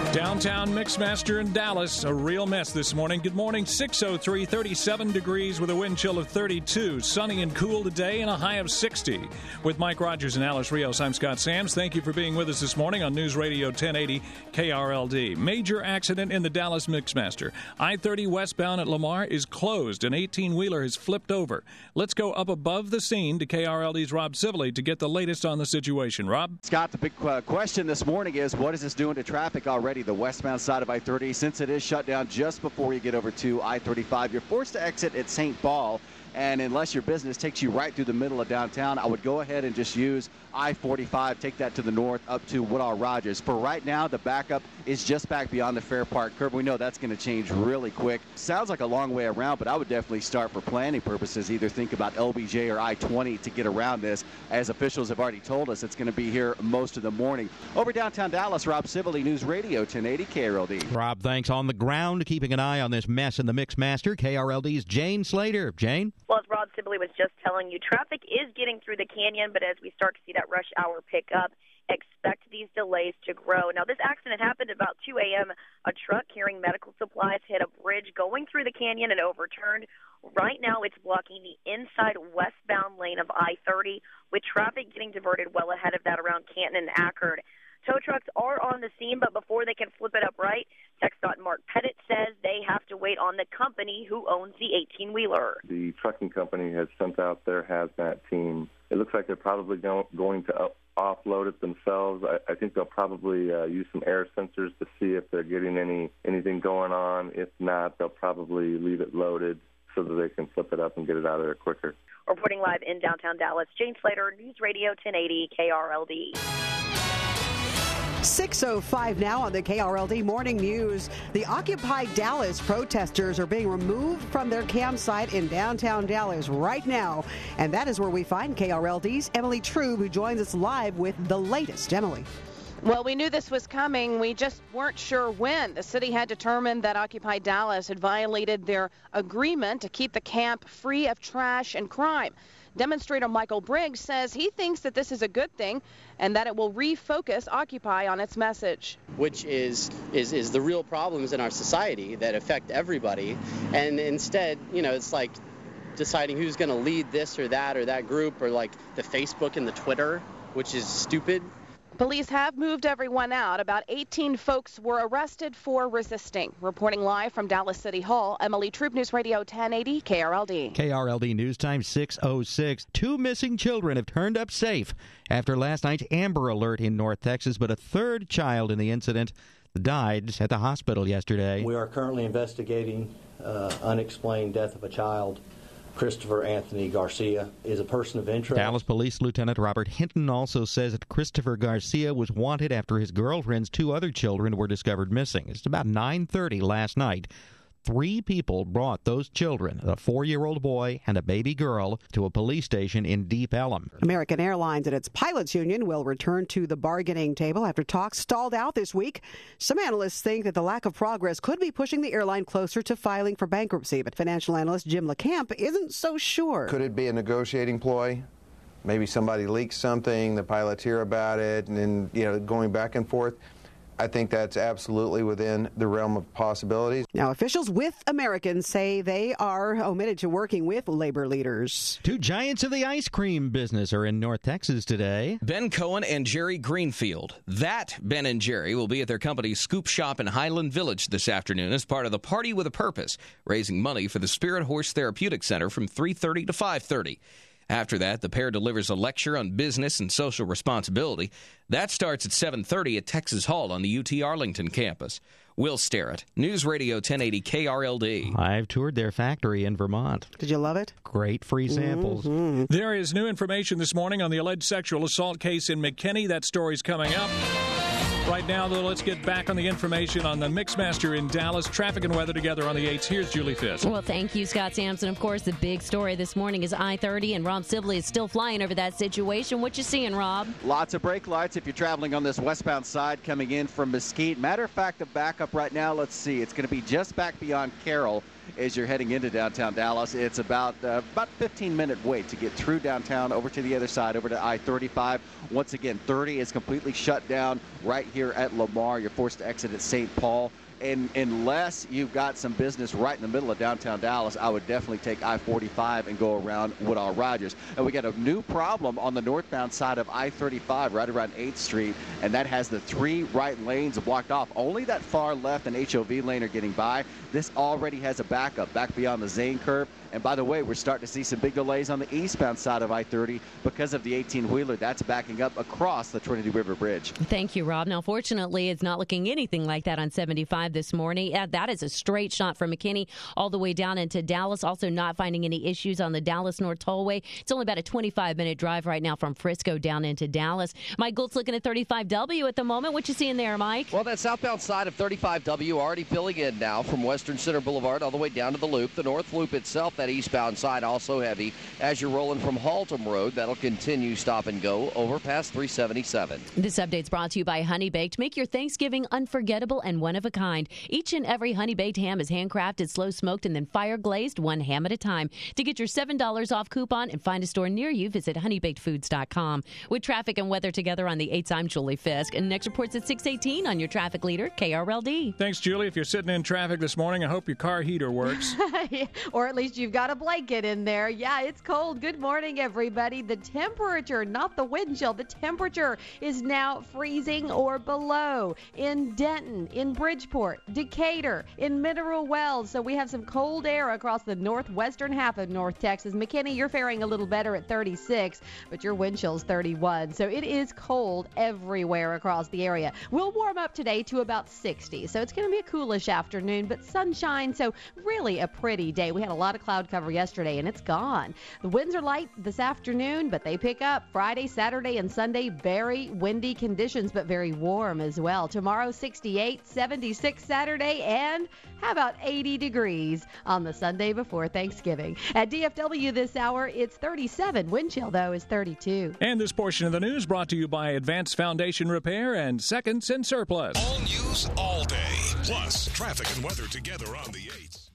Downtown Mixmaster in Dallas, a real mess this morning. Good morning, 6:03, 37 degrees with a wind chill of 32. Sunny and cool today and a high of 60. With Mike Rogers and Alice Rios, I'm Scott Sams. Thank you for being with us this morning on News Radio 1080 KRLD. Major accident in the Dallas Mixmaster. I-30 westbound at Lamar is closed. An 18-wheeler has flipped over. Let's go up above the scene to KRLD's Rob Sibley to get the latest on the situation. Rob? Scott, the big question this morning is, what is this doing to traffic already? The westbound side of I-30, since it is shut down just before you get over to I-35, you're forced to exit at St. Paul. And unless your business takes you right through the middle of downtown, I would go ahead and just use I-45, take that to the north up to Woodall Rogers. For right now, the backup is just back beyond the Fair Park curve. We know that's going to change really quick. Sounds like a long way around, but I would definitely start for planning purposes, either think about LBJ or I-20 to get around this. As officials have already told us, it's going to be here most of the morning. Over downtown Dallas, Rob Sibley, News Radio 1080 KRLD. Rob, thanks. On the ground, keeping an eye on this mess in the Mixmaster, KRLD's Jane Slater. Jane? Well, as Rob Sibley was just telling you, traffic is getting through the canyon, but as we start to see that rush hour pick up, expect these delays to grow. Now, this accident happened about 2 a.m. A truck carrying medical supplies hit a bridge going through the canyon and overturned. Right now, it's blocking the inside westbound lane of I-30, with traffic getting diverted well ahead of that around Canton and Ackerd. Tow trucks are on the scene, but before they can flip it up right, TxDOT Mark Pettit says they have to wait on the company who owns the 18-wheeler. The trucking company has sent out their hazmat team. It looks like they're probably going to offload it themselves. I think they'll probably use some air sensors to see if they're getting anything going on. If not, they'll probably leave it loaded so that they can flip it up and get it out of there quicker. Reporting live in downtown Dallas, Jane Slater, News Radio 1080 KRLD. 6:05 now on the KRLD Morning News. The Occupy Dallas protesters are being removed from their campsite in downtown Dallas right now. And that is where we find KRLD's Emily Trube, who joins us live with the latest. Emily. Well, we knew this was coming. We just weren't sure when. The city had determined that Occupy Dallas had violated their agreement to keep the camp free of trash and crime. Demonstrator Michael Briggs says he thinks that this is a good thing and that it will refocus Occupy on its message. Which is the real problems in our society that affect everybody. And instead, it's like deciding who's going to lead this or that group, or like the Facebook and the Twitter, which is stupid. Police have moved everyone out. About 18 folks were arrested for resisting. Reporting live from Dallas City Hall, Emily Trube, News Radio 1080 KRLD. KRLD News Time 6:06. 2 missing children have turned up safe after last night's Amber Alert in North Texas, but a third child in the incident died at the hospital yesterday. We are currently investigating unexplained death of a child. Christopher Anthony Garcia is a person of interest. Dallas Police Lieutenant Robert Hinton also says that Christopher Garcia was wanted after his girlfriend's 2 other children were discovered missing. It's about 9:30 last night. 3 people brought those children, a 4-year-old boy and a baby girl, to a police station in Deep Ellum. American Airlines and its pilots union will return to the bargaining table after talks stalled out this week. Some analysts think that the lack of progress could be pushing the airline closer to filing for bankruptcy, but financial analyst Jim LeCamp isn't so sure. Could it be a negotiating ploy? Maybe somebody leaks something, the pilots hear about it, and then, going back and forth. I think that's absolutely within the realm of possibilities. Now, officials with Americans say they are omitted to working with labor leaders. 2 giants of the ice cream business are in North Texas today. Ben Cohen and Jerry Greenfield. That Ben and Jerry will be at their company's Scoop Shop in Highland Village this afternoon as part of the Party with a Purpose, raising money for the Spirit Horse Therapeutic Center from 3:30 to 5:30. After that, the pair delivers a lecture on business and social responsibility. That starts at 7:30 at Texas Hall on the UT Arlington campus. Will Sterrett, News Radio 1080 KRLD. I've toured their factory in Vermont. Did you love it? Great free samples. Mm-hmm. There is new information this morning on the alleged sexual assault case in McKinney. That story's coming up. Right now, though, let's get back on the information on the Mixmaster in Dallas. Traffic and weather together on the 8s. Here's Julie Fisk. Well, thank you, Scott Sampson. Of course, the big story this morning is I-30, and Rob Sibley is still flying over that situation. What you seeing, Rob? Lots of brake lights if you're traveling on this westbound side coming in from Mesquite. Matter of fact, the backup right now, let's see, it's going to be just back beyond Carroll. as you're heading into downtown Dallas. It's about 15-minute wait to get through downtown over to the other side, over to I-35. Once again, 30 is completely shut down right here at Lamar. You're forced to exit at St. Paul. And unless you've got some business right in the middle of downtown Dallas, I would definitely take I-45 and go around Woodall Rogers. And we got a new problem on the northbound side of I-35 right around 8th Street, and that has the 3 right lanes blocked off. Only that far left and HOV lane are getting by. This already has a backup back beyond the Zane curve. And by the way, we're starting to see some big delays on the eastbound side of I-30 because of the 18-wheeler. That's backing up across the Trinity River Bridge. Thank you, Rob. Now, fortunately, it's not looking anything like that on 75 this morning. That is a straight shot from McKinney all the way down into Dallas. Also not finding any issues on the Dallas North Tollway. It's only about a 25-minute drive right now from Frisco down into Dallas. Mike Golt's looking at 35W at the moment. What you seeing there, Mike? Well, that southbound side of 35W already filling in now from Western Center Boulevard all the way down to the Loop. The North Loop itself, that eastbound side, also heavy as you're rolling from Haltom Road. That'll continue stop and go over past 377. This update's brought to you by Honey Baked. Make your Thanksgiving unforgettable and one of a kind. Each and every Honey Baked ham is handcrafted, slow smoked, and then fire glazed, one ham at a time. To get your $7 off coupon and find a store near you, visit honeybakedfoods.com. With traffic and weather together on the 8s, I'm Julie Fisk. And next report's at 6:18 on your traffic leader, KRLD. Thanks, Julie. If you're sitting in traffic this morning, I hope your car heater works. Or at least you've got a blanket in there. Yeah, it's cold. Good morning, everybody. The temperature, not the wind chill, the temperature is now freezing or below in Denton, in Bridgeport, Decatur, in Mineral Wells. So we have some cold air across the northwestern half of North Texas. McKinney, you're faring a little better at 36, but your wind chill's 31. So it is cold everywhere across the area. We'll warm up today to about 60. So it's going to be a coolish afternoon, but sunshine. So really a pretty day. We had a lot of cloud cover yesterday, and it's gone. The winds are light this afternoon, but they pick up Friday, Saturday, and Sunday. Very windy conditions, but very warm as well. Tomorrow, 68, 76 Saturday, and how about 80 degrees on the Sunday before Thanksgiving. At DFW this hour, it's 37. Wind chill, though, is 32. And this portion of the news brought to you by Advanced Foundation Repair and Seconds and Surplus. All news all day, plus traffic and weather together on the 8s.